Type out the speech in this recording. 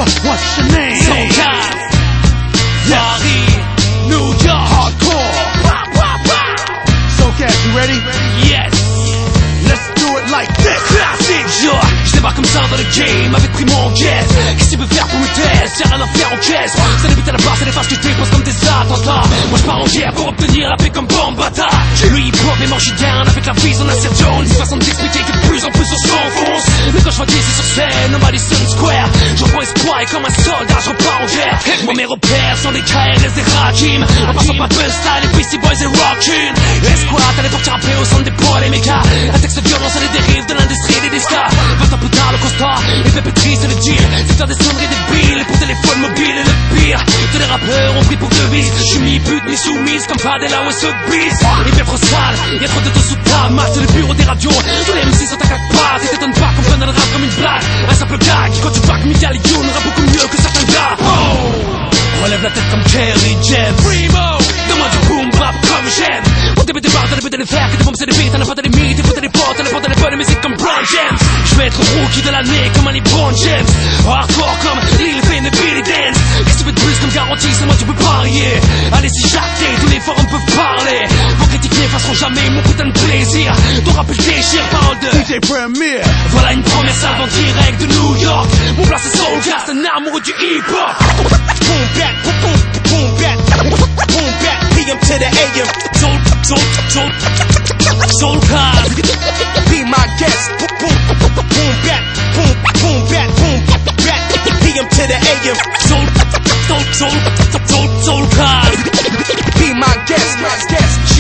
What's your name? Soulcast. Paris, New York. Hardcore. Soulcast, you ready? Yes. Let's do it like this. Classique, je débarque comme ça dans le game avec primo en caisse. Qu'est-ce qu'il veut faire pour me test? J'ai rien à faire en caisse. Ça débute à la base, c'est les faces que je dépose comme des attentats. Moi je pars en guerre pour obtenir la paix comme bon bâtard. Le hip-hop est mort, down avec la vision d'un Sir Jones. Façon d'expliquer que de plus en plus on s'enfonce. Mais quand je vois d'ici sur scène au Madison Square, je reprends espoir et comme un soldat je repars en guerre. Moi mes repères sont des KRS, des Rakim. En passant par Busta, les Beastie Boys et Rockin'. L'escouade allait partir rapper au centre des poils et méca. Un texte violent sur les dérives de l'industrie des disques. 20 ans plus tard le constat est fait pétri, c'est le deal. C'est faire des sonneries débiles et pour téléphone mobile. Et le pire, tous les rappeurs ont pris pour devise. Je suis ni pute ni soumise comme Fadela ou Sotheby's. Il fait trop sale, y'a trop de dos sous ta masse. C'est le bureau des radios, tous les MC sont à 4 pattes. Et t'étonnes pas qu'on prenne le rap comme une blague. Un simple gag, quand tu vois que Miguel Youn rappe beaucoup mieux que certains gars. Oh, relève la tête comme Kerry James. Primo, donne-moi du boom bap comme j'aime. On début des barres, t'as le but de les faire, que des bombes c'est des beats, t'en as pas de limites, t'es pas des potes, t'en as pas de bonne musique comme Brown James. Je vais être rookie de l'année comme un LeBron James. Hardcore comme Lil Wayne et Billy Dance. Qu'est-ce que tu veux de plus comme garantie, c'est moi tu peux parier. Allez si jacté, tous les forums peuvent parler. Vos critiques n'effaceront jamais mon putain de plaisir. Ton rap il déchire, parole de DJ Premier. Voilà une première salve en direct de New York. Mon place c'est Soulcast, un amoureux du hip-hop. Boom back, boom, boom back, boom back, PM to the AM. Soulcast. Be my guest. Boom, boom back, boom back, boom back, PM to the AM. Soulcast. Be my guest.